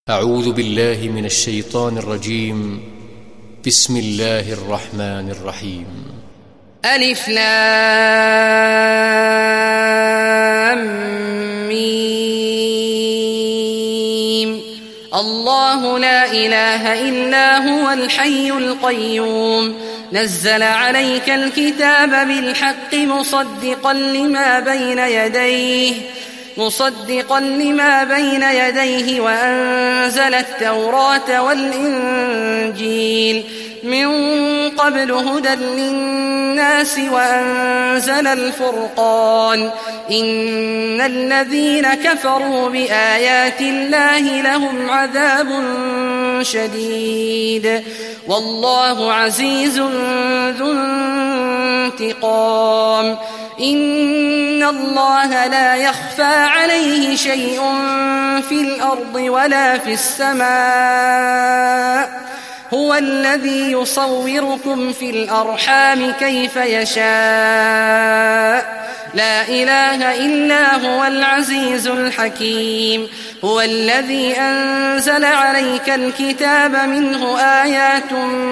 أعوذ بالله من الشيطان الرجيم. بسم الله الرحمن الرحيم. ألف لام ميم. الله لا إله إلا هو الحي القيوم نزل عليك الكتاب بالحق مصدقا لما بين يديه وأنزل التوراة والإنجيل من قبل هدى للناس وأنزل الفرقان إن الذين كفروا بآيات الله لهم عذاب شديد والله عزيز ذو انتقام. إن الله لا يخفى عليه شيء في الأرض ولا في السماء هو الذي يصوركم في الأرحام كيف يشاء لا إله إلا هو العزيز الحكيم. هو الذي أنزل عليك الكتاب منه آيات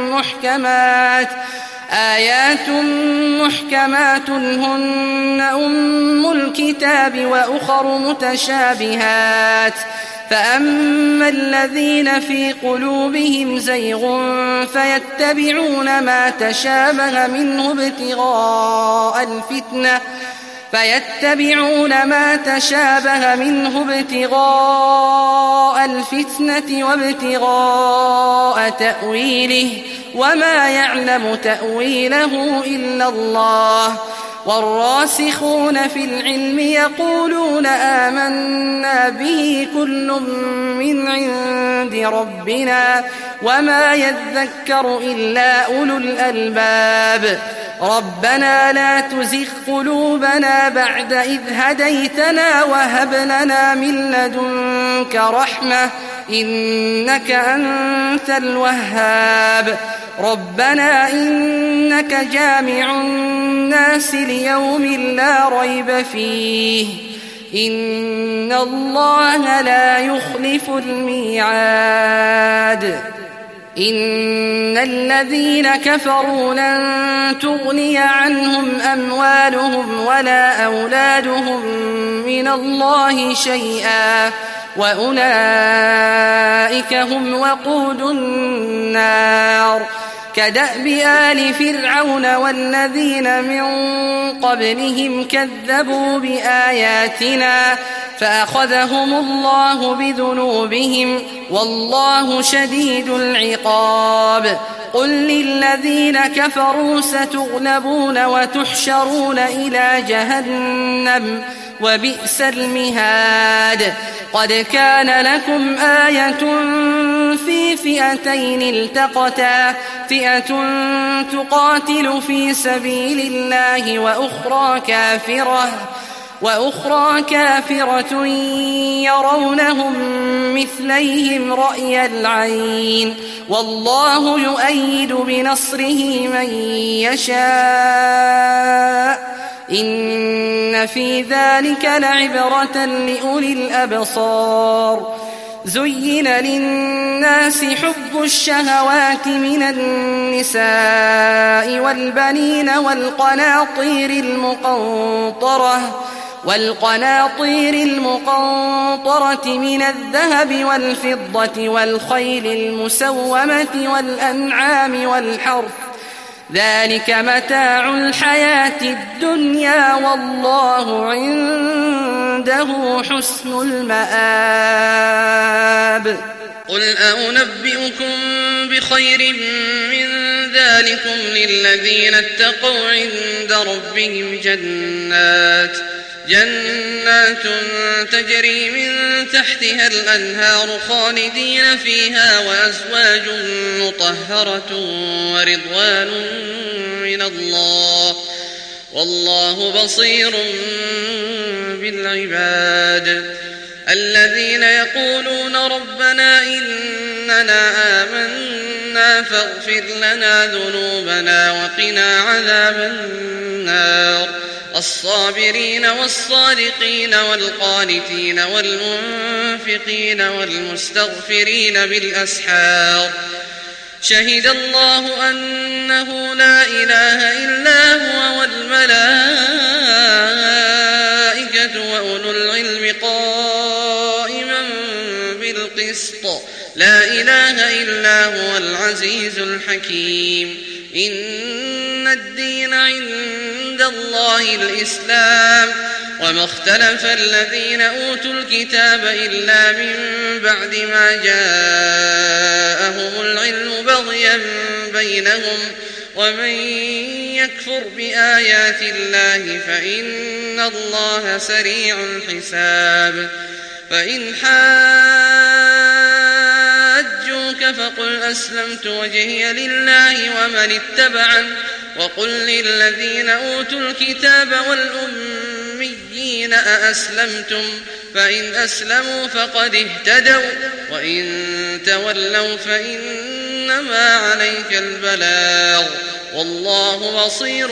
محكمات هن أم الكتاب وأخر متشابهات فأما الذين في قلوبهم زيغ فيتبعون ما تشابه منه ابتغاء الفتنة وابتغاء تأويله وما يعلم تأويله إلا الله. والراسخون في العلم يقولون آمنا به كل من عند ربنا وما يذكر إلا أولو الألباب. ربنا لا تزغ قلوبنا بعد إذ هديتنا وهب لنا من لدنك رحمة إنك أنت الوهاب. ربنا إنك جامع الناس ليوم لا ريب فيه إن الله لا يخلف الميعاد. إن الذين كفروا لن تغني عنهم أموالهم ولا أولادهم من الله شيئا وأولئك هم وقود النار. كدأب آل فرعون والذين من قبلهم كذبوا بآياتنا فأخذهم الله بذنوبهم والله شديد العقاب. قل للذين كفروا ستغلبون وتحشرون إلى جهنم وبئس المهاد. قد كان لكم آية في فئتين التقتا فئة تقاتل في سبيل الله وأخرى كافرة يرونهم مثليهم رأي العين والله يؤيد بنصره من يشاء إن في ذلك لعبرة لأولي الأبصار. زين للناس حب الشهوات من النساء والبنين والقناطير المقنطرة من الذهب والفضة والخيل المسومة والأنعام والحرث ذلك متاع الحياة الدنيا والله عنده حسن المآب. قل أنبئكم بخير من ذلكم للذين اتقوا عند ربهم جنات تجري من تحتها الأنهار خالدين فيها وأزواج مطهرة ورضوان من الله والله بصير بالعباد. الذين يقولون ربنا إننا آمنا فاغفر لنا ذنوبنا وقنا عذاب النار. الصابرين والصادقين والقانتين والمنفقين والمستغفرين بالأسحار شهد الله أنه لا إله إلا هو والملائكة وأولو العلم قائما بالقسط لا إله إلا هو العزيز الحكيم إن الدين عند الله الإسلام وما اختلف الذين أوتوا الكتاب إلا من بعد ما جاءهم العلم بغيا بينهم ومن يكفر بآيات الله فإن الله سريع الحساب فإن حاجوك فقل أسلمت وجهي لله ومن اتبعن وقل للذين أوتوا الكتاب والأميين أأسلمتم فإن أسلموا فقد اهتدوا وإن تولوا فإنما عليك البلاغ والله بصير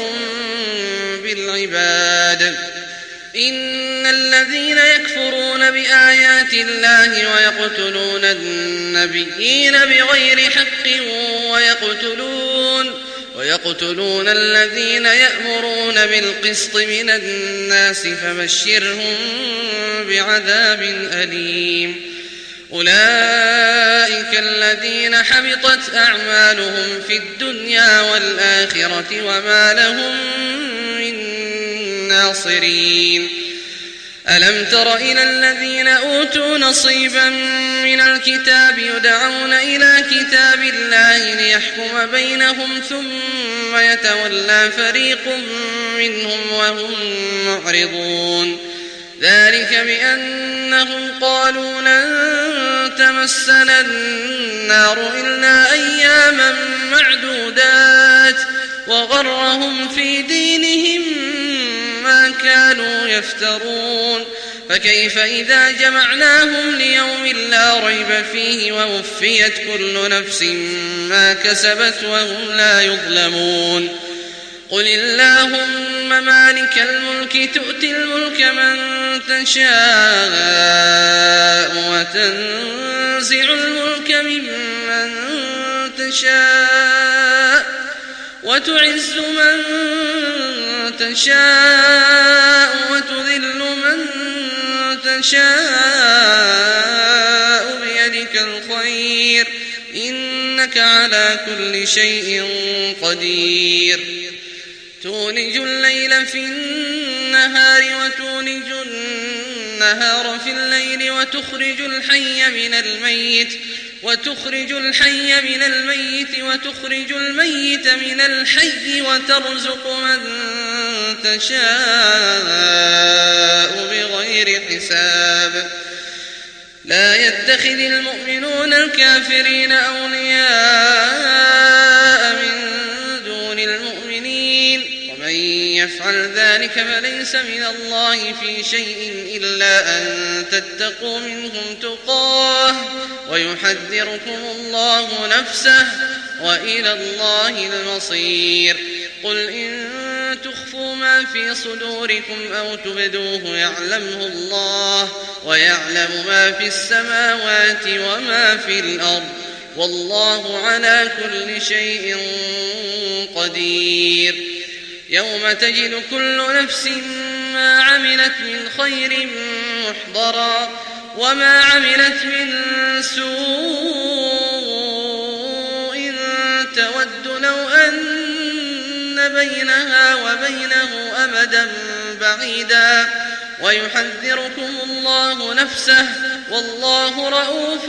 بالعباد إن الذين يكفرون بآيات الله ويقتلون النبيين بغير حق ويقتلون الذين يأمرون بالقسط من الناس فبشرهم بعذاب أليم أولئك الذين حبطت أعمالهم في الدنيا والآخرة وما لهم من ناصرين ألم تر إلى الذين أوتوا نصيبا من الكتاب يدعون إلى كتاب الله ليحكم بينهم ثم يتولى فريق منهم وهم معرضون ذلك بأنهم قالوا لن تمسنا النار إلا أياما معدودات وغرهم في دينهم ما كانوا يفترون فكيف إذا جمعناهم ليوم لا ريب فيه ووفيت كل نفس ما كسبت وهم لا يظلمون قل اللهم مالك الملك تؤتي الملك من تشاء وتنزع الملك ممن تشاء وتعز من تشاء وتذل من تشاء بيدك الخير إنك على كل شيء قدير تولج الليل في النهار وتولج النهار في الليل وتخرج الحي من الميت وتخرج الميت من الحي وترزق من تشاء بغير حساب لا يتخذ المؤمنون الكافرين أولياء من دون المؤمنين ومن يفعل ذلك فليس من الله في شيء إلا أن تتقوا منهم تقاه ويحذركم الله نفسه وإلى الله المصير قل إن تخفوا ما في صدوركم أو تبدوه يعلمه الله ويعلم ما في السماوات وما في الأرض والله على كل شيء قدير يوم تجد كل نفس ما عملت من خير محضرا وما عملت من سوء تود لو أن بينها وبينه أمدا بعيدا ويحذركم الله نفسه والله رؤوف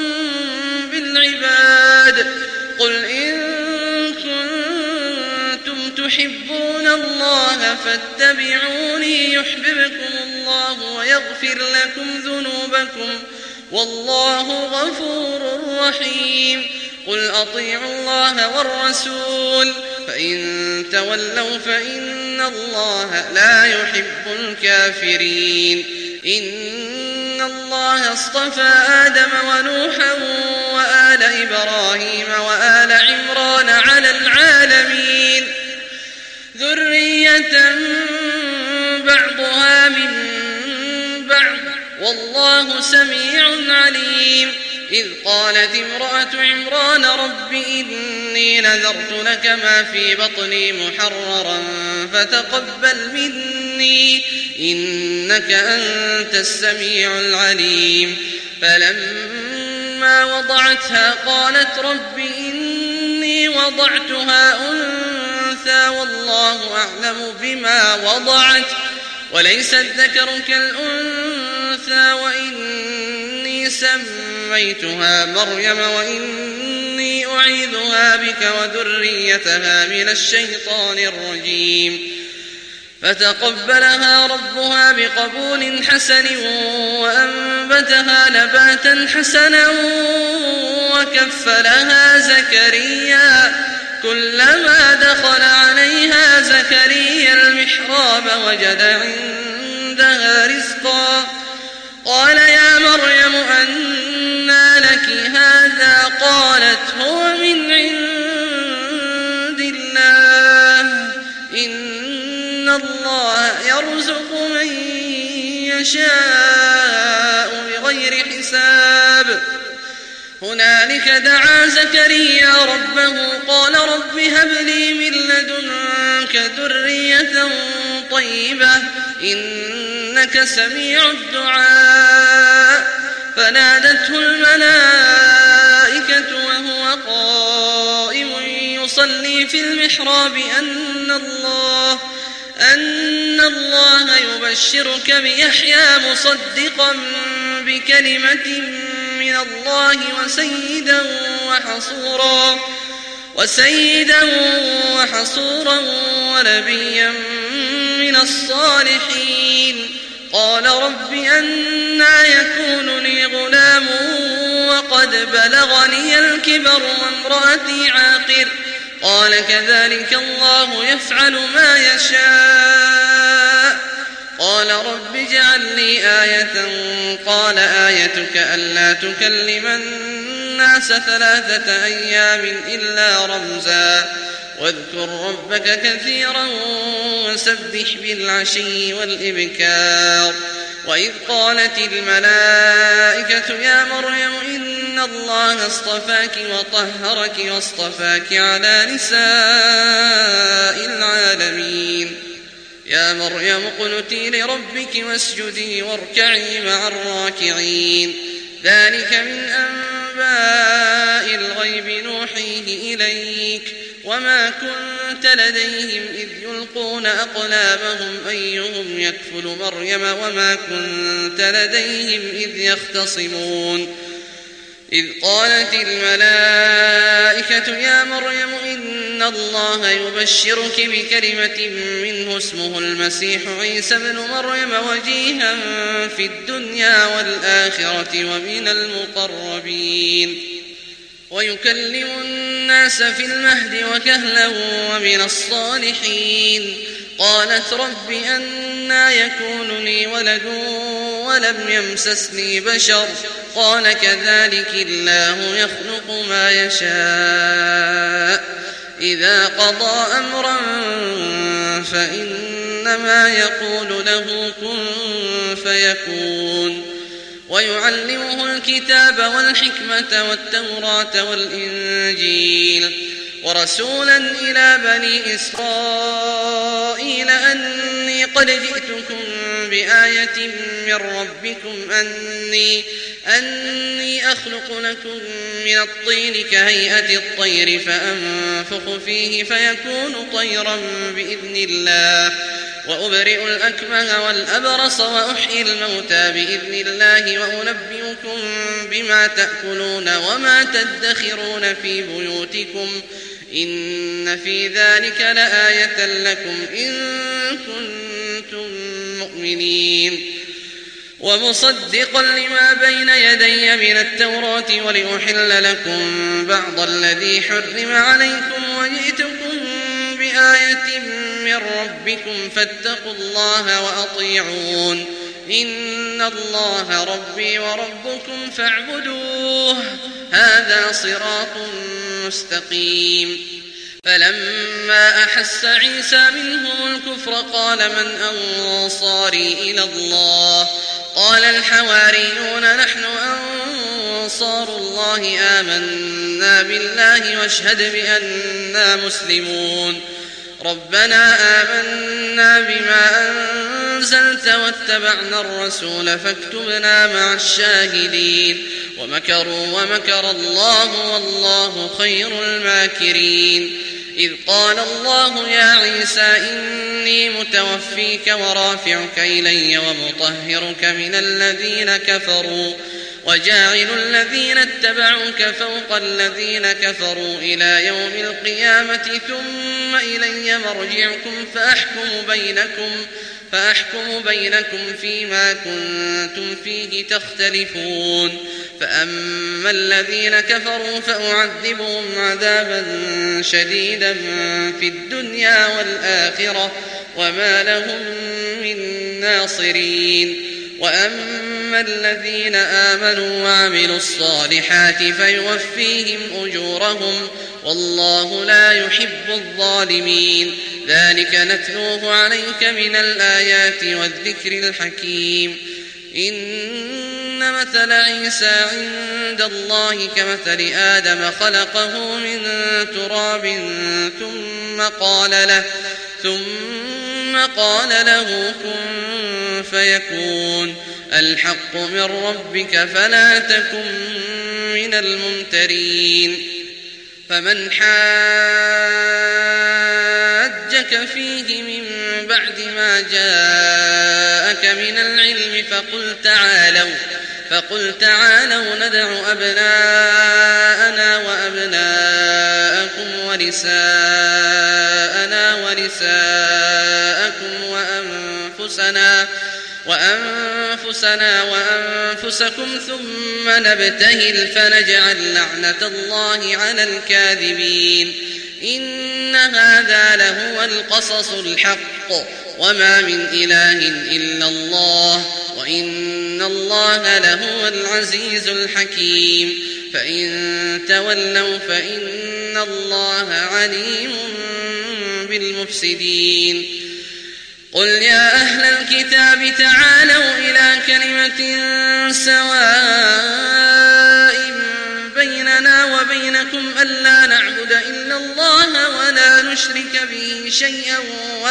بالعباد قل إن كنتم تحبون الله فاتبعوني يحببكم الله ويغفر لكم ذنوبكم والله غفور رحيم قل أطيعوا الله والرسول فإن تولوا فإن الله لا يحب الكافرين إن الله اصطفى آدم ونوحا وآل إبراهيم وآل عمران على العالمين ذرية والله سميع عليم. إذ قالت امرأة عمران رب إني نذرت لك ما في بطني محررا فتقبل مني إنك أنت السميع العليم. فلما وضعتها قالت رب إني وضعتها أنثى والله أعلم بما وضعت وليس الذكر كالأنثى وإني سميتها مريم وإني أعيذها بك وذريتها من الشيطان الرجيم. فتقبلها ربها بقبول حسن وأنبتها نباتا حسنا وكفلها زكريا. كلما دخل عليها زكريا المحراب وجد عندها رزقا قال يا مريم أنى لك هذا قالت هو من عند الله إن الله يرزق من يشاء بغير حساب. هنالك دعا زكريا ربه قال رب هب لي من لدنك ذرية طيبة إنك سميع الدعاء. فنادته الملائكة وهو قائم يصلي في المحراب أن الله يبشرك بيحيى مصدقا بكلمة من الله وسيدا وحصورا ونبيا من الصالحين. قال رب أنى يكون لي غلام وقد بلغني الكبر وامرأتي عاقر قال كذلك الله يفعل ما يشاء. قال رب اجعل لي آية قال آيتك ألا تكلم الناس 3 أيام إلا رمزا واذكر ربك كثيرا وسبح بالعشي والإبكار. وإذ قالت الملائكة يا مريم إن الله اصطفاك وطهرك واصطفاك على نساء العالمين. يا مريم اقنتي لربك واسجدي واركعي مع الراكعين. ذلك من أنباء الغيب نوحيه إليك وما كنت لديهم إذ يلقون أقلامهم أيهم يكفل مريم وما كنت لديهم إذ يختصمون. إذ قالت الملائكة يا مريم إن الله يبشرك بكلمة منه اسمه المسيح عيسى بن مريم وجيها في الدنيا والآخرة ومن المقربين ويكلم الناس في المهد وكهلا ومن الصالحين. قالت رب أنى يكون لي ولد ولم يمسسني بشر قال كذلك الله يخلق ما يشاء إذا قضى أمرا فإنما يقول له كن فيكون. ويعلمه الكتاب والحكمة والتوراة والإنجيل ورسولا إلى بني إسرائيل أني قد جئتكم بآية من ربكم أني أخلق لكم من الطين كهيئة الطير فأنفخ فيه فيكون طيرا بإذن الله وأبرئ الأكمه والأبرص وأحيي الموتى بإذن الله وأنبئكم بما تأكلون وما تدخرون في بيوتكم إن في ذلك لآية لكم إن كنتم مؤمنين. ومصدقا لما بين يدي من التوراة ولأحل لكم بعض الذي حرم عليكم وجئتكم بآية من ربكم فاتقوا الله وأطيعون إن الله ربي وربكم فاعبدوه هذا صراط مستقيم. فلما أحس عيسى منهم الكفر قال من أنصاري إلى الله وقال الحواريون نحن أنصار الله آمنا بالله واشهد بأننا مسلمون ربنا آمنا بما أنزلت واتبعنا الرسول فاكتبنا مع الشاهدين ومكروا ومكر الله والله خير الماكرين إذ قال الله يا عيسى إني متوفيك ورافعك إلي ومطهرك من الذين كفروا وجاعل الذين اتبعوك فوق الذين كفروا إلى يوم القيامة ثم إلي مرجعكم فأحكم بينكم فيما كنتم فيه تختلفون فأما الذين كفروا فأعذبهم عذابا شديدا في الدنيا والآخرة وما لهم من ناصرين وأما الذين آمنوا وعملوا الصالحات فيوفيهم أجورهم والله لا يحب الظالمين ذلك نتلوه عليك من الآيات والذكر الحكيم إن مثل عيسى عند الله كمثل آدم خلقه من تراب ثم قال له كن فيكون الحق من ربك فلا تكن من الممترين فمن حاجك فيه من بعد ما جاءك من العلم فقل تعالوا ندع أبناءنا وأبناءكم ونساءنا ونساءكم وأنفسنا وأنفسكم ثم نبتهل فنجعل لعنة الله على الكاذبين إن هذا لهو القصص الحق وما من إله إلا الله وإن الله لهو العزيز الحكيم فإن تولوا فإن الله عليم بالمفسدين قل يا أهل الكتاب تعالوا إلى كلمة سواء بيننا وبينكم ألا نعبد إلا الله ولا نشرك به شيئا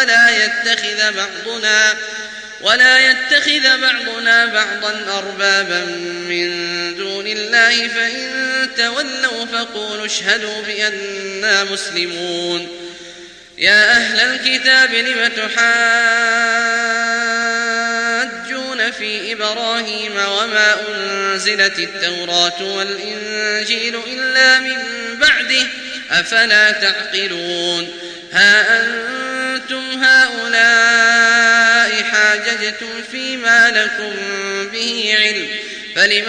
ولا يتخذ بعضنا بعضا أربابا من دون الله فإن تولوا فقولوا اشهدوا بأننا مسلمون يا أهل الكتاب لم تحاجون في إبراهيم وما أنزلت التوراة والإنجيل إلا من بعده أفلا تعقلون ها أنتم هؤلاء حاججتم فيما لكم به علم فلم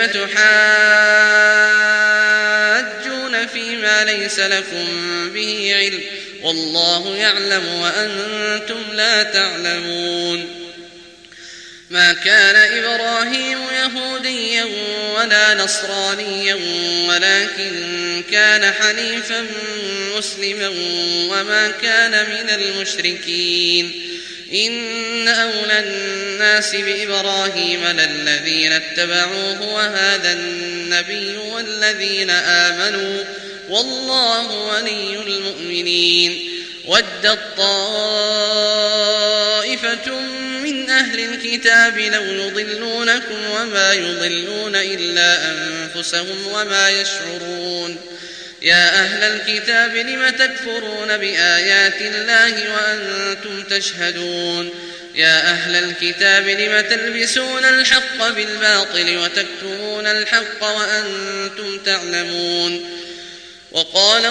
تحاجون فيما ليس لكم به علم والله يعلم وأنتم لا تعلمون ما كان إبراهيم يهوديا ولا نصرانيا ولكن كان حنيفا مسلما وما كان من المشركين إن أولى الناس بإبراهيم للذين اتبعوه وهذا النبي والذين آمنوا والله ولي المؤمنين ودت طائفة من أهل الكتاب لو يضلونكم وما يضلون إلا أنفسهم وما يشعرون يا أهل الكتاب لم تكفرون بآيات الله وأنتم تشهدون يا أهل الكتاب لم تلبسون الحق بالباطل وتكتمون الحق وأنتم تعلمون وقالت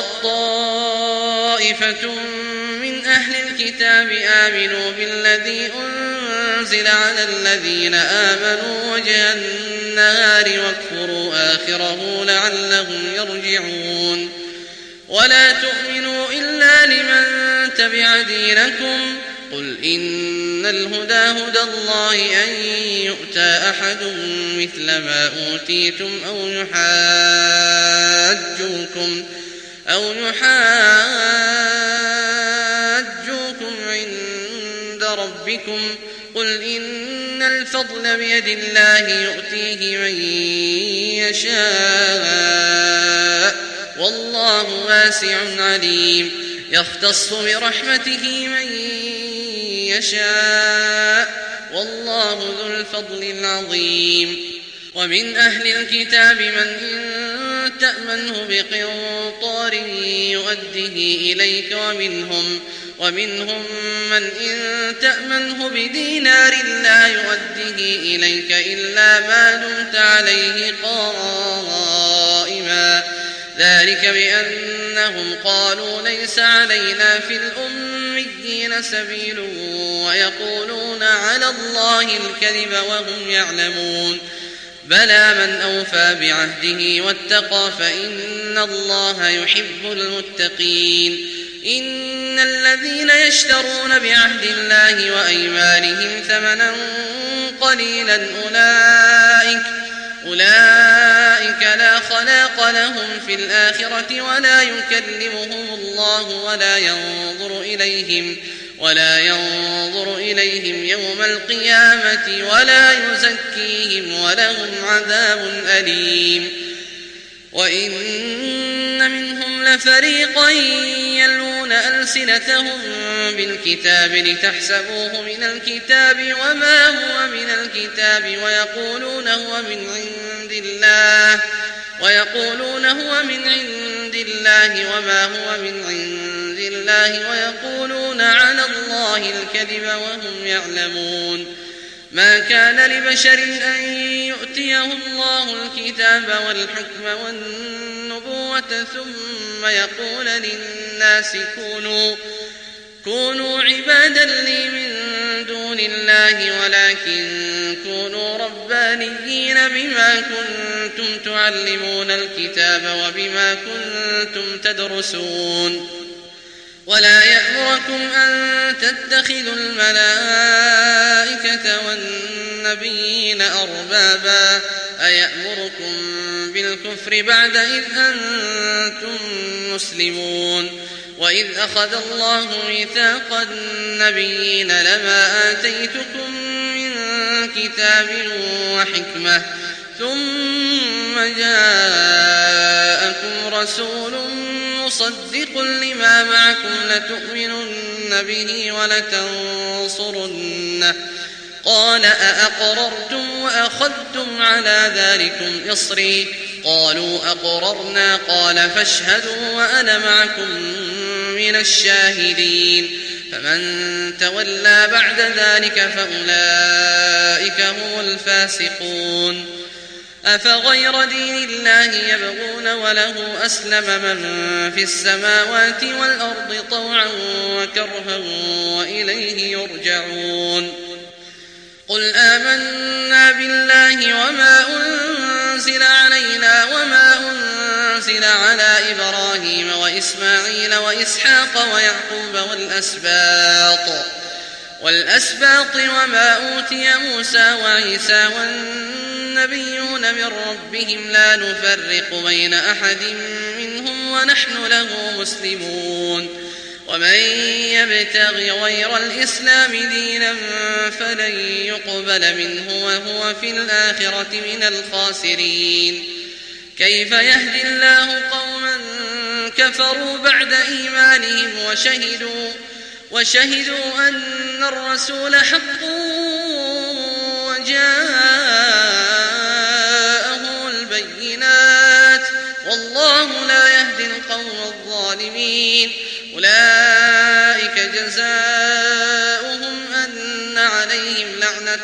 طائفة من أهل الكتاب آمنوا بالذي أنزل على الذين آمنوا وجه النهار واكفروا آخره لعلهم يرجعون ولا تؤمنوا إلا لمن تبع دينكم قل إن الهدى هدى الله أن يؤتى أحد مثل ما أوتيتم أو يحاجوكم عند ربكم قل إن الفضل بيد الله يؤتيه من يشاء والله واسع عليم يختص برحمته من يشاء والله ذو الفضل العظيم ومن أهل الكتاب من إن تأمنه بقنطار يؤديه إليك ومنهم من إن تأمنه بدينار لا يؤديه إليك إلا ما دمت عليه قائما ذلك بأنهم قالوا ليس علينا في الأميين سبيل ويقولون على الله الكذب وهم يعلمون بلى من أوفى بعهده واتقى فإن الله يحب المتقين إن الذين يشترون بعهد الله وأيمانهم ثمنا قليلا أولئك لا خلاق لهم في الآخرة ولا يكلمهم الله ولا ينظر إليهم يوم القيامة ولا يزكيهم ولهم عذاب أليم وإن منهم لفريقا يلوون ألسنتهم بالكتاب لتحسبوه من الكتاب وما هو من الكتاب ويقولون هو من عند الله وما هو من عند الله ويقولون على الله الكذب وهم يعلمون ما كان لبشر أن يؤتيه الله الكتاب والحكم والنبوة ثم يقول للناس كونوا عبادا لي من دون الله ولكن كونوا ربانيين بما كنتم تعلمون الكتاب وبما كنتم تدرسون ولا يأمركم أن تتخذوا الملائكة والنبيين أربابا أيأمركم بالكفر بعد إذ أنتم مسلمون وإذ أخذ الله ميثاق النبيين لما آتيتكم من كتاب وحكمة ثم جاءكم رسول مصدق لما معكم لتؤمنن به ولتنصرنه قال أأقررتم وأخذتم على ذلكم إصري قالوا أقررنا قال فاشهدوا وأنا معكم من الشاهدين فمن تولى بعد ذلك فأولئك هم الفاسقون أفغير دين الله يبغون وله أسلم من في السماوات والأرض طوعا وكرها وإليه يرجعون قل آمنا بالله وما أنزل علينا وما أنزل على إبراهيم وإسماعيل وإسحاق ويعقوب والأسباط وما أوتي موسى وعيسى والنبيون من ربهم لا نفرق بين أحد منهم ونحن له مسلمون ومن يبتغ غير الإسلام دينا فلن يقبل منه وهو في الآخرة من الخاسرين كيف يهدي الله قوما كفروا بعد إيمانهم وشهدوا أن الرسول حق وجاءهم البينات والله لا يهدي القوم الظالمين أولئك جزاؤهم أن عليهم لعنة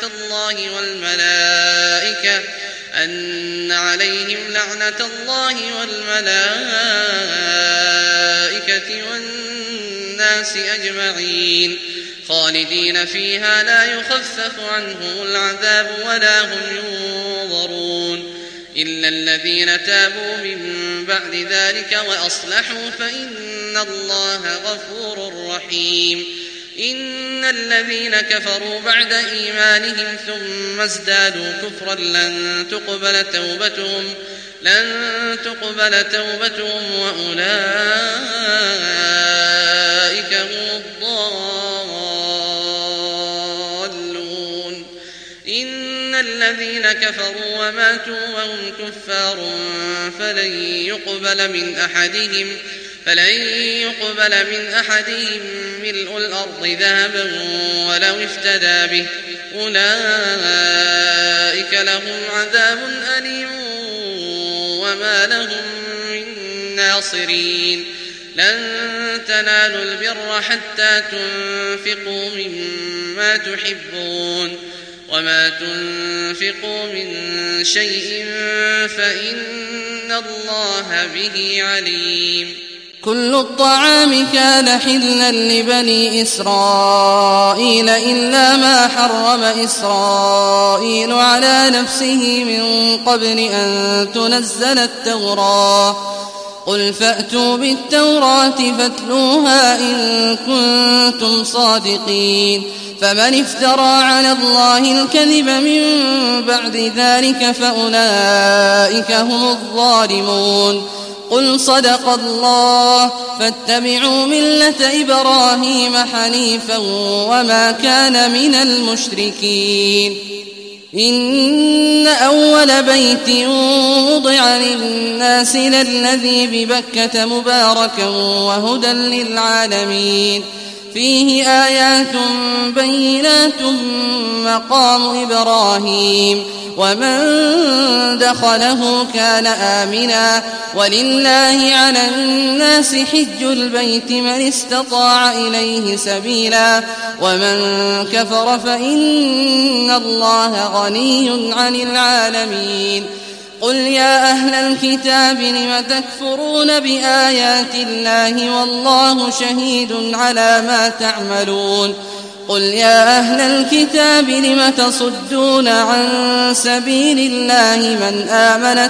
الله والملائكة والناس أجمعين خالدين فيها لا يخفف عنهم العذاب ولا هم ينظرون إلا الذين تابوا من بعد ذلك وأصلحوا فإن الله غفور رحيم إن الذين كفروا بعد إيمانهم ثم ازدادوا كفرا لن تقبل توبتهم وأولئك هم الضالون كفروا وماتوا وهم كفار فلن يقبل من أحدهم ملء الأرض ذهبا ولو افتدى به أولئك لهم عذاب أليم وما لهم من ناصرين لن تنالوا البر حتى تنفقوا مما تحبون وما تنفقوا من شيء فإن الله به عليم. كل الطعام كان حلا لبني إسرائيل إلا ما حرم إسرائيل على نفسه من قبل أن تنزل التوراة قل فأتوا بالتوراة فاتلوها إن كنتم صادقين فمن افترى على الله الكذب من بعد ذلك فأولئك هم الظالمون. قل صدق الله فاتبعوا ملة إبراهيم حنيفا وما كان من المشركين. إن أول بيت وضع للناس للذي ببكة مباركا وهدى للعالمين فيه آيات بينات مقام إبراهيم ومن دخله كان آمنا ولله على الناس حج البيت من استطاع إليه سبيلا ومن كفر فإن الله غني عن العالمين. قل يا أهل الكتاب لم تكفرون بآيات الله والله شهيد على ما تعملون. قل يا أهل الكتاب لم تصدون عن سبيل الله من آمن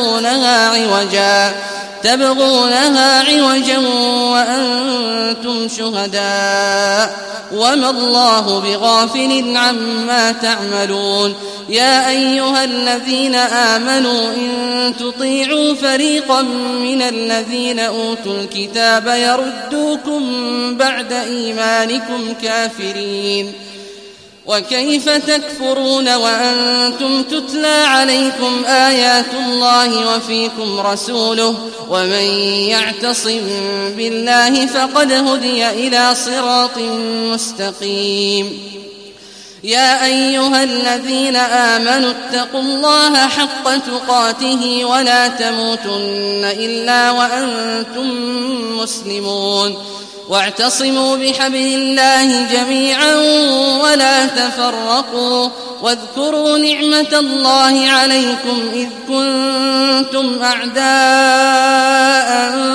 تبغونها عوجا وأنتم شهداء وما الله بغافل عما تعملون. يا أيها الذين آمنوا إن تطيعوا فريقا من الذين أوتوا الكتاب يردوكم بعد إيمانكم كافرين وكيف تكفرون وأنتم تتلى عليكم آيات الله وفيكم رسوله ومن يعتصم بالله فقد هدي إلى صراط مستقيم. يا أيها الذين آمنوا اتقوا الله حق تقاته ولا تموتن إلا وأنتم مسلمون واعتصموا بحبل الله جميعا ولا تفرقوا واذكروا نعمة الله عليكم إذ كنتم أعداء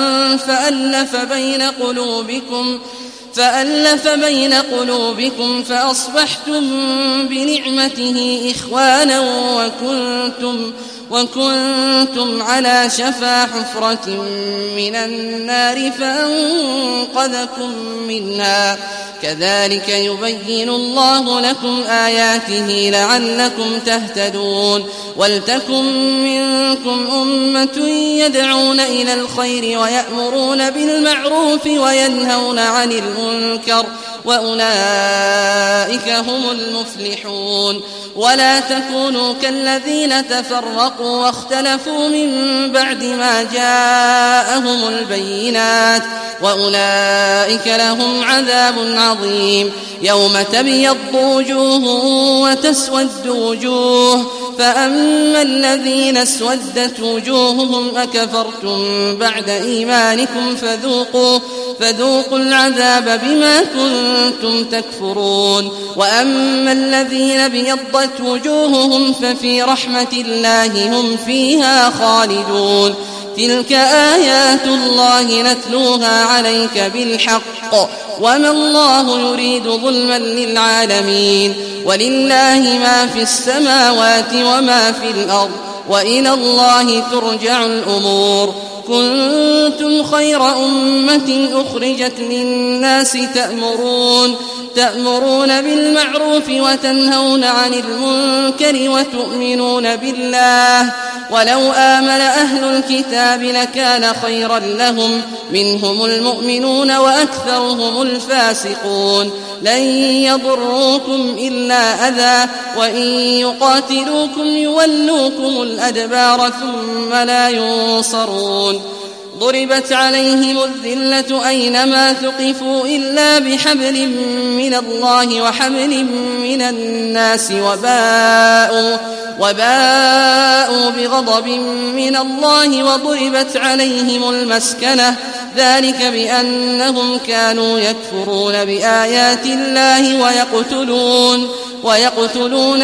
فألف بين قلوبكم فأصبحتم بنعمته إخوانا وكنتم على شفا حفرة من النار فأنقذكم منها كذلك يبين الله لكم آياته لعلكم تهتدون. ولتكن منكم أمة يدعون إلى الخير ويأمرون بالمعروف وينهون عن المنكر وأولئك هم المفلحون. ولا تكونوا كالذين تفرقوا واختلفوا من بعد ما جاءهم البينات وأولئك لهم عذاب عظيم. يوم تبيض وجوه وتسود وجوه فأما الذين اسودت وجوههم أكفرتم بعد إيمانكم فذوقوا العذاب بما كنتم تكفرون. وأما الذين بيضت وجوههم ففي رحمة الله هم فيها خالدون. تلك آيات الله نتلوها عليك بالحق وما الله يريد ظلما للعالمين. ولله ما في السماوات وما في الأرض وإلى الله ترجع الأمور. كنتم خير أمة أخرجت للناس تأمرون بالمعروف وتنهون عن المنكر وتؤمنون بالله ولو آمن أهل الكتاب لكان خيرا لهم منهم المؤمنون وأكثرهم الفاسقون. لن يضروكم إلا أذى وإن يقاتلوكم يولوكم الأدبار ثم لا ينصرون ضربت عليهم الذلة أينما ثقفوا إلا بحبل من الله وحبل من الناس وباءوا بغضب من الله وضربت عليهم المسكنة ذلك بأنهم كانوا يكفرون بآيات الله ويقتلون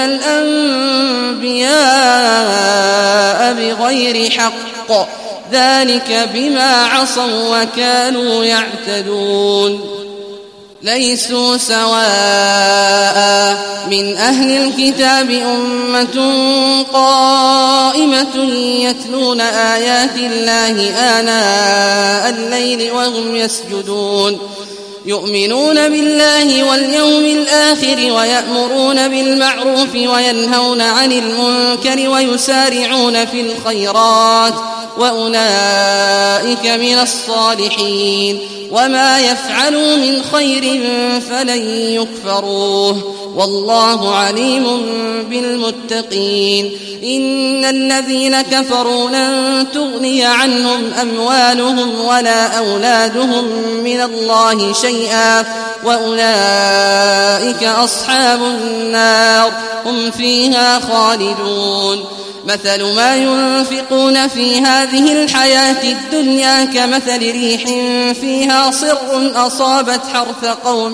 الأنبياء بغير حق ذلك بما عصوا وكانوا يعتدون ليسوا سواء من أهل الكتاب أمة قائمة يتلون آيات الله آناء الليل وهم يسجدون يؤمنون بالله واليوم الآخر ويأمرون بالمعروف وينهون عن المنكر ويسارعون في الخيرات وأولئك من الصالحين وما يفعلوا من خير فلن يكفروه والله عليم بالمتقين إن الذين كفروا لن تغني عنهم أموالهم ولا أولادهم من الله شيئا وأولئك أصحاب النار هم فيها خالدون مثل ما ينفقون في هذه الحياة الدنيا كمثل ريح فيها صر أصابت حرث قوم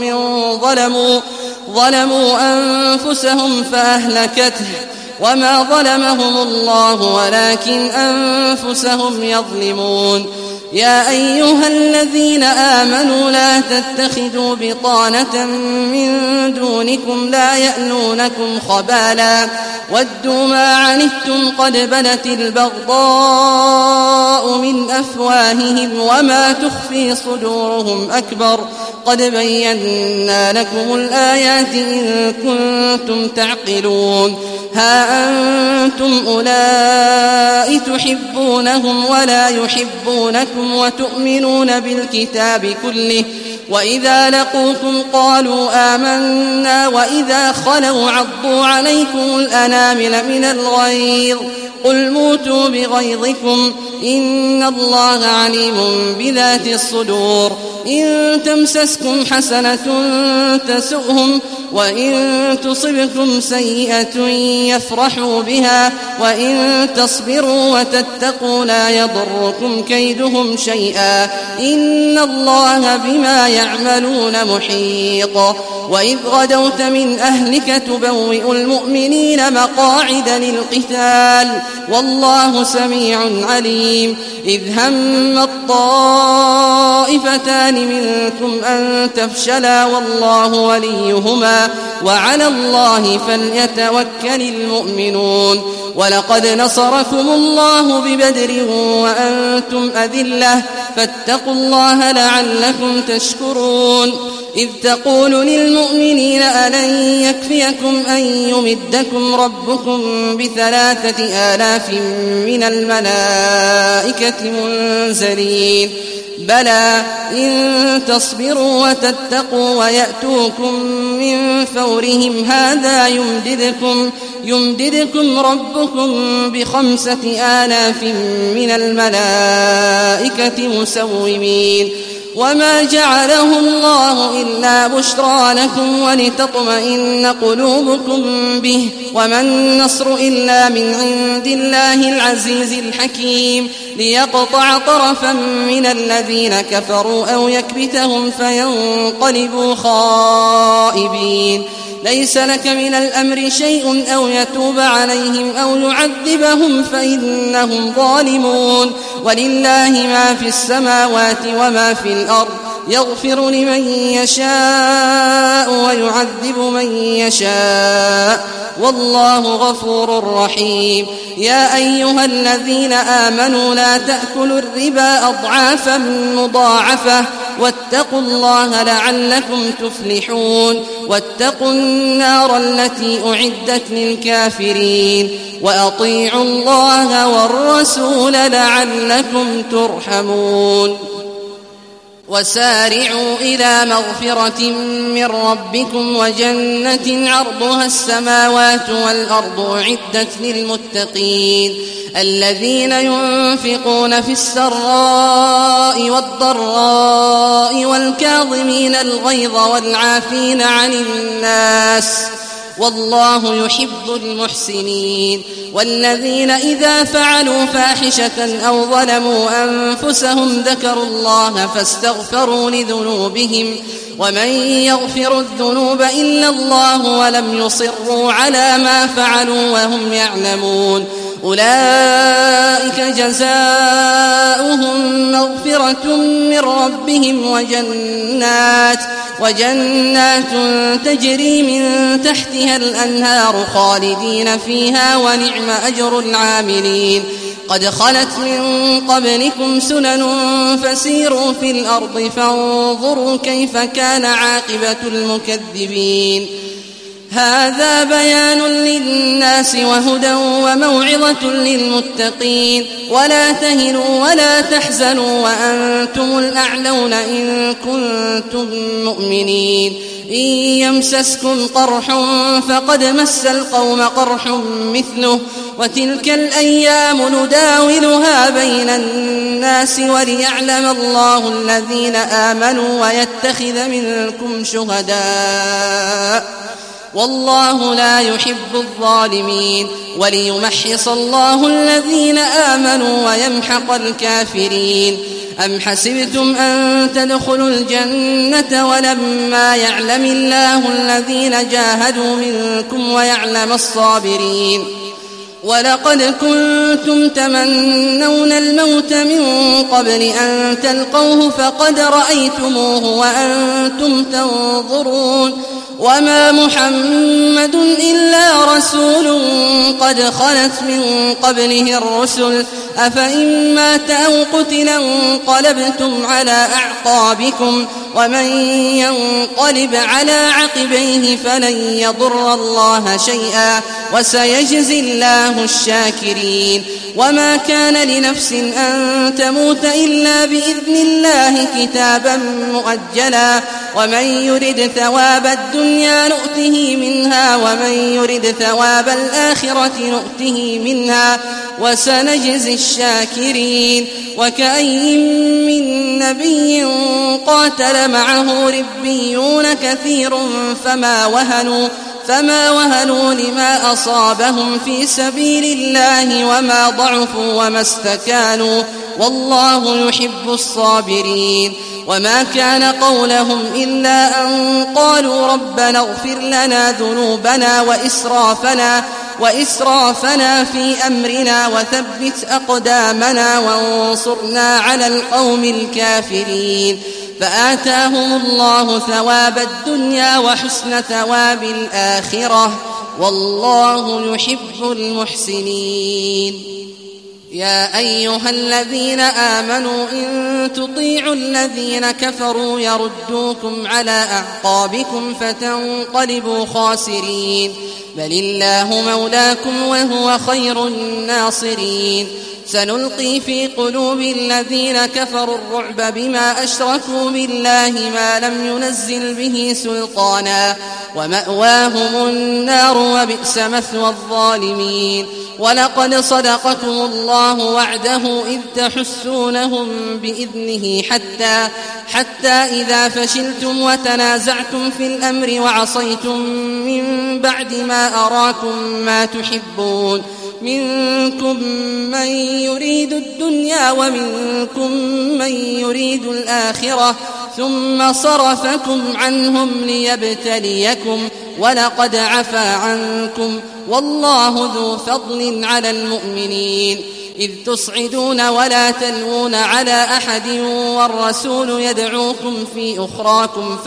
ظلموا أنفسهم فأهلكته وما ظلمهم الله ولكن أنفسهم يظلمون يا أيها الذين آمنوا لا تتخذوا بطانة من دونكم لا يألونكم خبالا ودوا ما عنتم قد بدت البغضاء من أفواههم وما تخفي صدورهم أكبر قد بينا لكم الآيات إن كنتم تعقلون ها أنتم أولئك تحبونهم ولا يحبونكم وتؤمنون بالكتاب كله وإذا لقوكم قالوا آمنا وإذا خلوا عضوا عليكم الأنامل من الغيظ قل موتوا بغيظكم إن الله عليم بذات الصدور إن تمسسكم حسنة تسؤهم وإن تصبكم سيئة يفرحوا بها وإن تصبروا وتتقوا لا يضركم كيدهم شيئا إن الله بما يعملون محيط وإذ غدوت من أهلك تبوئ المؤمنين مقاعد للقتال والله سميع عليم إذ هم الطائفتان منكم أن تفشلا والله وليهما وعلى الله فليتوكل المؤمنون ولقد نصركم الله ببدر وأنتم أذلة فاتقوا الله لعلكم تشكرون إذ تقول للمؤمنين ألن يكفيكم أن يمدكم ربكم ب3,000 من الملائكة منزلين بلى إن تصبروا وتتقوا ويأتوكم من فورهم هذا يمددكم ربكم ب5,000 من الملائكة مسومين وما جعله الله إلا بشرى لكم ولتطمئن قلوبكم به وما النصر إلا من عند الله العزيز الحكيم ليقطع طرفا من الذين كفروا أو يكبتهم فينقلبوا خائبين ليس لك من الأمر شيء أو يتوب عليهم أو يعذبهم فإنهم ظالمون ولله ما في السماوات وما في الأرض يغفر لمن يشاء ويعذب من يشاء والله غفور رحيم يا أيها الذين آمنوا لا تأكلوا الربا أضعافا مضاعفة واتقوا الله لعلكم تفلحون واتقوا النار التي أعدت للكافرين وأطيعوا الله والرسول لعلكم ترحمون وسارعوا إلى مغفرة من ربكم وجنة عرضها السماوات والأرض أعدت للمتقين الذين ينفقون في السراء والضراء والكاظمين الغيظ والعافين عن الناس والله يحب المحسنين والذين إذا فعلوا فاحشة أو ظلموا أنفسهم ذكروا الله فاستغفروا لذنوبهم ومن يغفر الذنوب إلا الله ولم يصروا على ما فعلوا وهم يعلمون أولئك جزاؤهم مغفرة من ربهم وجنات تجري من تحتها الأنهار خالدين فيها ونعم أجر العاملين قد خلت من قبلكم سنن فسيروا في الأرض فانظروا كيف كان عاقبة المكذبين هذا بيان للناس وهدى وموعظة للمتقين ولا تهنوا ولا تحزنوا وأنتم الأعلون إن كنتم مؤمنين إن يمسسكم قرح فقد مس القوم قرح مثله وتلك الأيام نداولها بين الناس وليعلم الله الذين آمنوا ويتخذ منكم شهداء والله لا يحب الظالمين وليمحص الله الذين آمنوا ويمحق الكافرين أم حسبتم أن تدخلوا الجنة ولما يعلم الله الذين جاهدوا منكم ويعلم الصابرين ولقد كنتم تمنون الموت من قبل أن تلقوه فقد رأيتموه وأنتم تنظرون وما محمد إلا رسول قد خلت من قبله الرسل أفإن مات أو قتل انقلبتم على أعقابكم ومن ينقلب على عقبيه فلن يضر الله شيئا وسيجزي الله الشاكرين وما كان لنفس أن تموت إلا بإذن الله كتابا مؤجلا ومن يرد ثواب الدنيا نؤته منها ومن يرد ثواب الآخرة نؤته منها وسنجزي الشاكرين وكأي من نبي قاتل معه ربيون كثير فما وهنوا لما أصابهم في سبيل الله وما ضعفوا وما استكانوا والله يحب الصابرين وما كان قولهم إلا أن قالوا ربنا اغفر لنا ذنوبنا وإسرافنا في أمرنا وثبت أقدامنا وانصرنا على القوم الكافرين فآتاهم الله ثواب الدنيا وحسن ثواب الآخرة والله يحب المحسنين يا أيها الذين آمنوا إن تطيعوا الذين كفروا يردوكم على أعقابكم فتنقلبوا خاسرين بل الله مولاكم وهو خير الناصرين سنلقي في قلوب الذين كفروا الرعب بما أشركوا بالله ما لم ينزل به سلطانا ومأواهم النار وبئس مثوى الظالمين ولقد صدقكم الله وعده إذ تحسونهم بإذنه حتى إذا فشلتم وتنازعتم في الأمر وعصيتم من بعد ما أراكم ما تحبون منكم من يريد الدنيا ومنكم من يريد الآخرة ثم صرفكم عنهم ليبتليكم ولقد عفا عنكم والله ذو فضل على المؤمنين إذ تصعدون ولا تلوون على أحد والرسول يدعوكم في أخراكم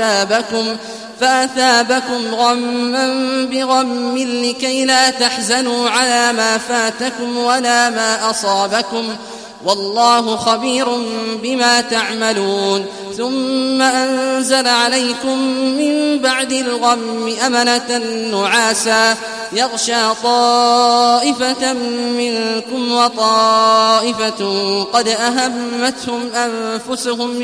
فأثابكم غما بغم لكي لا تحزنوا على ما فاتكم ولا ما أصابكم والله خبير بما تعملون ثم أنزل عليكم من بعد الغم أمنة نعاسا يغشى طائفة منكم وطائفة قد أهمتهم أنفسهم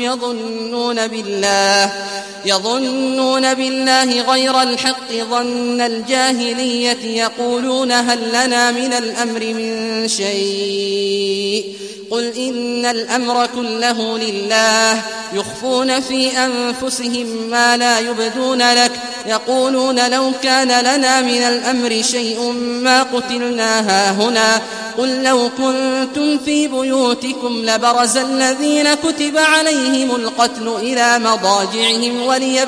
يظنون بالله غير الحق ظن الجاهلية يقولون هل لنا من الأمر من شيء قل إن الأمر كله لله يخفون في أنفسهم ما لا يبدون لك يقولون لو كان لنا من الأمر شيء ما قتلنا هاهنا قل لو كنتم في بيوتكم لبرز الذين كتب عليهم القتل إلى مضاجعهم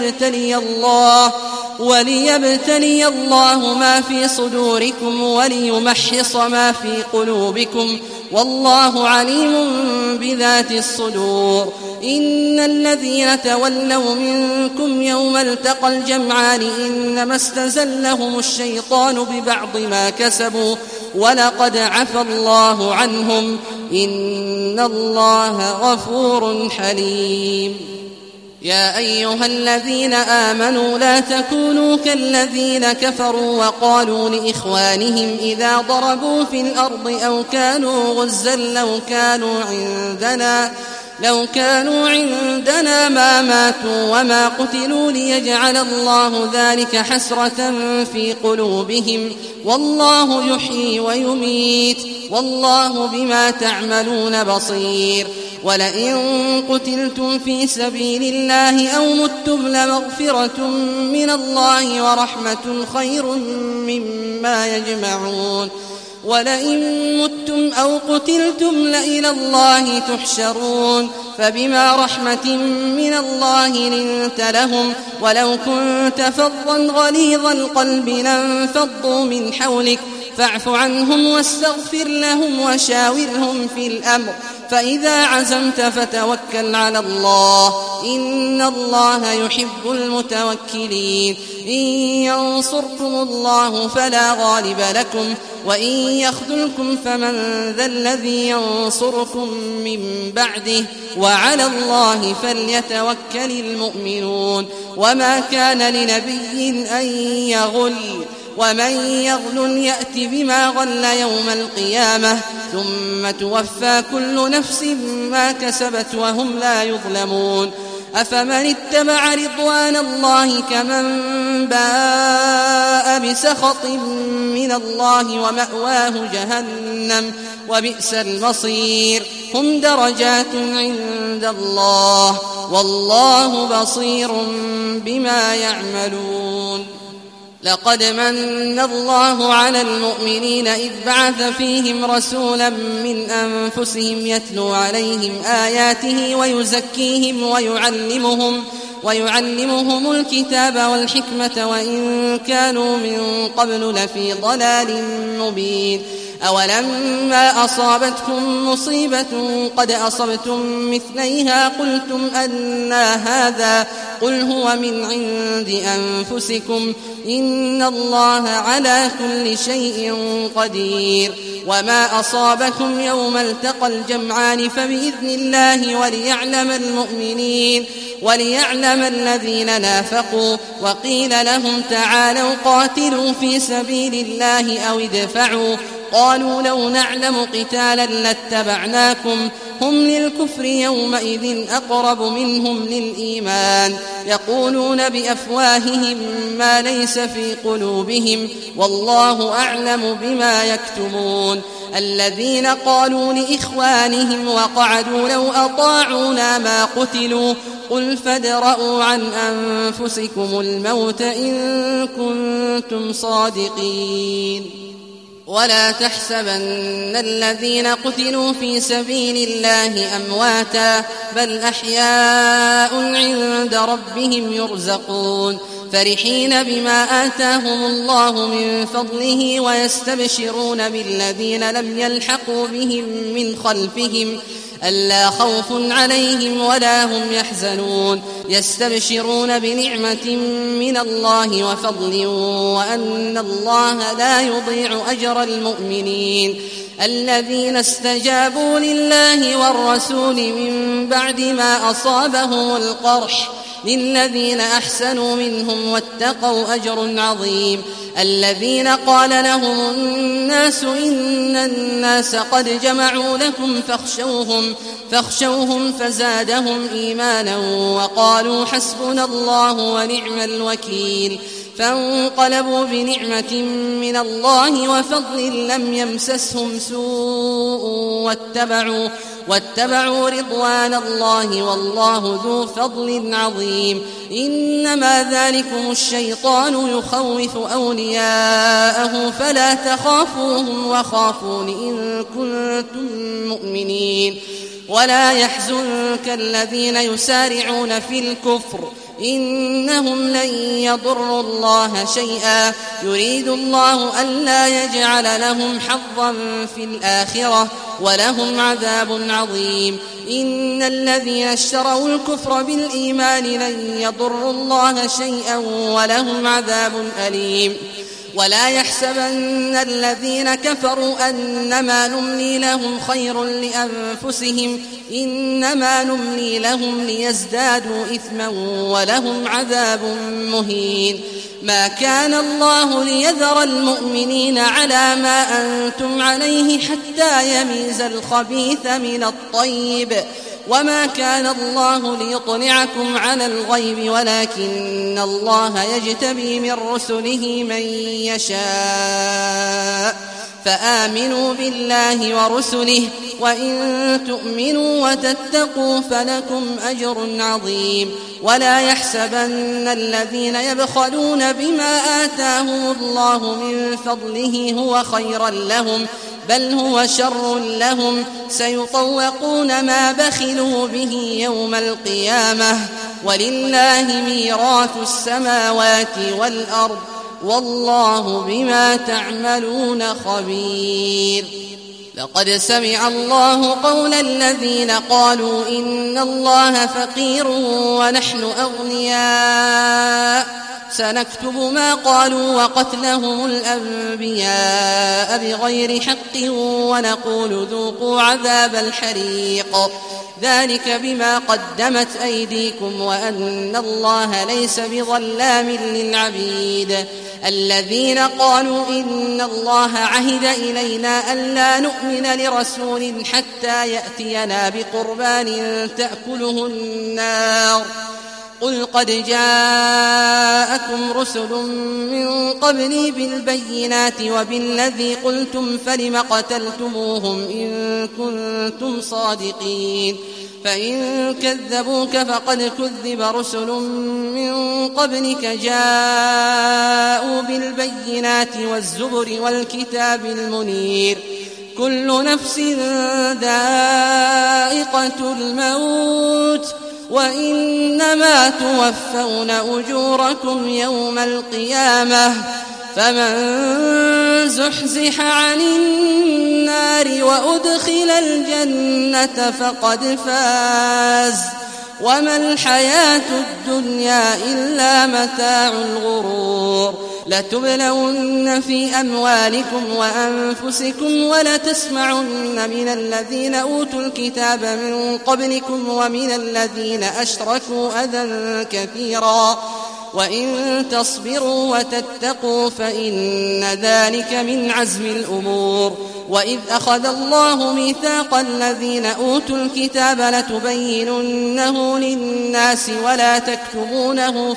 وليبتلي الله ما في صدوركم وليمحص ما في قلوبكم والله عليم بذات الصدور إن الذين تولوا منكم يوم التقى الجمعان إنما استزلهم الشيطان ببعض ما كسبوا ولقد عفى الله عنهم إن الله غفور حليم يا أيها الذين آمنوا لا تكونوا كالذين كفروا وقالوا لإخوانهم إذا ضربوا في الأرض أو كانوا غزا لو كانوا عندنا ما ماتوا وما قتلوا ليجعل الله ذلك حسرة في قلوبهم والله يحيي ويميت والله بما تعملون بصير ولئن قتلتم في سبيل الله أو متم لمغفرة من الله ورحمة خير مما يجمعون ولئن متم أو قتلتم لإلى الله تحشرون فبما رحمة من الله لنت لهم ولو كنت فظا غليظ القلب لانفضوا من حولك فاعف عنهم واستغفر لهم وشاورهم في الأمر فإذا عزمت فتوكل على الله إن الله يحب المتوكلين إن ينصركم الله فلا غالب لكم وإن يخذلكم فمن ذا الذي ينصركم من بعده وعلى الله فليتوكل المؤمنون وما كان لنبي أن يغل ومن يغل يأت بما غل يوم القيامة ثم توفى كل نفس ما كسبت وهم لا يظلمون أفمن اتبع رضوان الله كمن باء بسخط من الله ومأواه جهنم وبئس المصير هم درجات عند الله والله بصير بما يعملون لقد من الله على المؤمنين إذ بعث فيهم رسولا من أنفسهم يتلو عليهم آياته ويزكيهم ويعلمهم الكتاب والحكمة وإن كانوا من قبل لفي ضلال مبين أولما أصابتكم مصيبة قد أصبتم مثليها قلتم أنى هذا قل هو من عند أنفسكم إن الله على كل شيء قدير وما أصابكم يوم التقى الجمعان فبإذن الله وليعلم الذين نافقوا وقيل لهم تعالوا قاتلوا في سبيل الله أو ادفعوا قالوا لو نعلم قتالا لاتبعناكم هم للكفر يومئذ أقرب منهم للإيمان يقولون بأفواههم ما ليس في قلوبهم والله أعلم بما يكتمون الذين قالوا لإخوانهم وقعدوا لو أطاعونا ما قتلوا قل فادرءوا عن أنفسكم الموت إن كنتم صادقين ولا تحسبن الذين قتلوا في سبيل الله أمواتا بل أحياء عند ربهم يرزقون فرحين بما آتاهم الله من فضله ويستبشرون بالذين لم يلحقوا بهم من خلفهم ألا خوف عليهم ولا هم يحزنون يستبشرون بنعمة من الله وفضل وأن الله لا يضيع أجر المؤمنين الذين استجابوا لله والرسول من بعد ما أصابهم القرح للذين أحسنوا منهم واتقوا أجر عظيم الذين قال لهم الناس إن الناس قد جمعوا لكم فاخشوهم فزادهم إيمانا وقالوا حسبنا الله ونعم الوكيل فانقلبوا بنعمة من الله وفضل لم يمسسهم سوء واتبعوا رضوان الله والله ذو فضل عظيم إنما ذلكم الشيطان يخوف أولياءه فلا تخافوهم وخافون إن كنتم مؤمنين ولا يحزنك الذين يسارعون في الكفر إنهم لن يضروا الله شيئا يريد الله ألا يجعل لهم حظا في الآخرة ولهم عذاب عظيم إن الذين اشتروا الكفر بالإيمان لن يضروا الله شيئا ولهم عذاب أليم ولا يحسبن الذين كفروا أنما نملي لهم خير لأنفسهم إنما نملي لهم ليزدادوا إثما ولهم عذاب مهين ما كان الله ليذر المؤمنين على ما أنتم عليه حتى يميز الخبيث من الطيب وما كان الله ليطلعكم على الغيب ولكن الله يجتبي من رسله من يشاء فآمنوا بالله ورسله وإن تؤمنوا وتتقوا فلكم أجر عظيم ولا يحسبن الذين يبخلون بما آتاهم الله من فضله هو خيرا لهم بل هو شر لهم سيطوقون ما بخلوا به يوم القيامة ولله ميراث السماوات والأرض والله بما تعملون خبير لقد سمع الله قول الذين قالوا إن الله فقير ونحن أغنياء سنكتب ما قالوا وقتلهم الأنبياء بغير حق ونقول ذوقوا عذاب الحريق ذلك بما قدمت أيديكم وأن الله ليس بظلام للعبيد الذين قالوا إن الله عهد إلينا ألا نؤمن لرسول حتى يأتينا بقربان تأكله النار قل قد جاءكم رسل من قبلي بالبينات وبالذي قلتم فلم قتلتموهم إن كنتم صادقين فإن كذبوك فقد كذب رسل من قبلك جاءوا بالبينات والزبر والكتاب المنير كل نفس ذائقة الموت وإنما توفون أجوركم يوم القيامة فمن زحزح عن النار وأدخل الجنة فقد فاز وما الحياة الدنيا إلا متاع الغرور لتبلون في أموالكم وأنفسكم ولتسمعن من الذين أوتوا الكتاب من قبلكم ومن الذين أشركوا أذى كثيرا وإن تصبروا وتتقوا فإن ذلك من عزم الأمور وإذ أخذ الله ميثاق الذين أوتوا الكتاب لتبيننه للناس ولا تكتمونه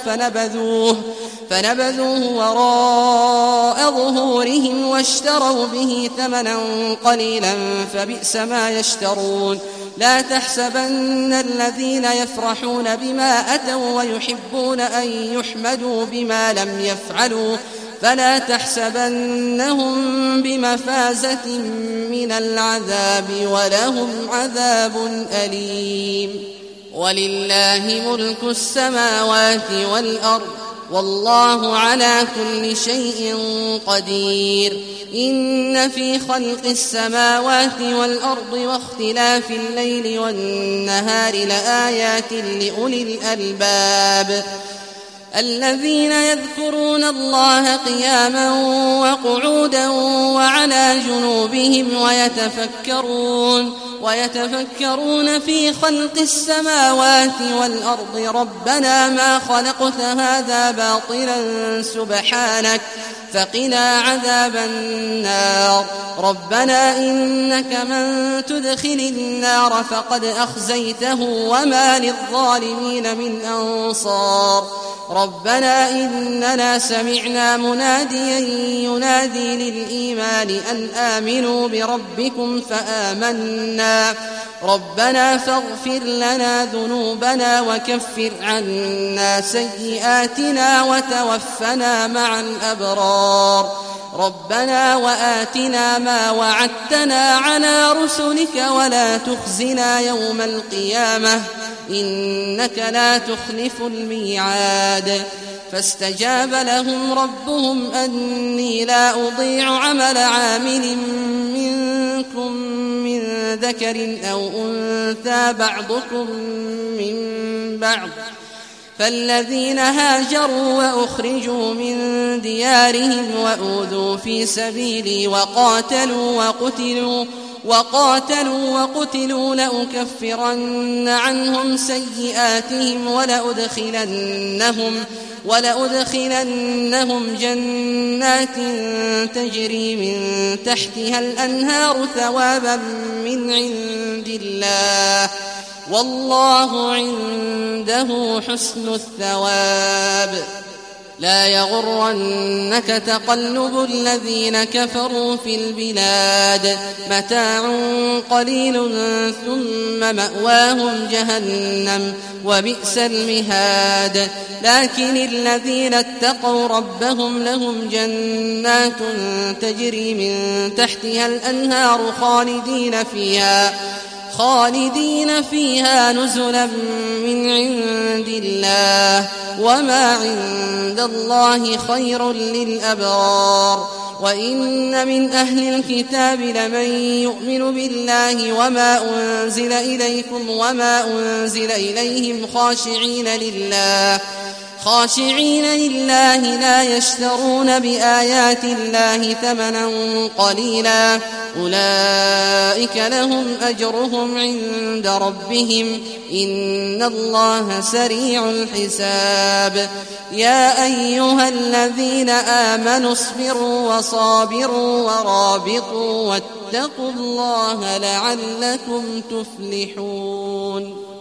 فنبذوه وراء ظهورهم واشتروا به ثمنا قليلا فبئس ما يشترون لا تحسبن الذين يفرحون بما أتوا ويحبون أن يحمدوا بما لم يفعلوا فلا تحسبنهم بمفازة من العذاب ولهم عذاب أليم ولله ملك السماوات والأرض والله على كل شيء قدير. إن في خلق السماوات والأرض واختلاف الليل والنهار لآيات لأولي الألباب الذين يذكرون الله قياما وقعودا وعلى جنوبهم ويتفكرون في خلق السماوات والأرض ربنا ما خلقت هذا باطلا سبحانك فقنا عذاب النار. ربنا إنك من تدخل النار فقد أخزيته وما للظالمين من أنصار. ربنا إننا سمعنا مناديا ينادي للإيمان أن آمنوا بربكم فآمنا. ربنا فاغفر لنا ذنوبنا وكفر عنا سيئاتنا وتوفنا مع الأبرار. ربنا وآتنا ما وعدتنا على رسلك ولا تخزنا يوم القيامة إنك لا تخلف الميعاد. فاستجاب لهم ربهم أني لا أضيع عمل عامل منكم من ذكر أو أنثى بعضكم من بعض فالذين هاجروا وأخرجوا من ديارهم وأوذوا في سبيلي وقاتلوا وقتلوا لأكفرن عنهم سيئاتهم ولأدخلنهم جنات تجري من تحتها الأنهار ثوابا من عند الله والله عنده حسن الثواب. لا يغرنك تقلب الذين كفروا في البلاد متاع قليل ثم مأواهم جهنم وبئس المهاد. لكن الذين اتقوا ربهم لهم جنات تجري من تحتها الأنهار خالدين فيها نزلا من عند الله وما عند الله خير للأبرار. وإن من أهل الكتاب لمن يؤمن بالله وما أنزل إليكم وما أنزل إليهم خاشعين لله لا يشترون بآيات الله ثمنا قليلا أولئك لهم أجرهم عند ربهم إن الله سريع الحساب. يا أيها الذين آمنوا اصبروا وصابروا ورابطوا واتقوا الله لعلكم تفلحون.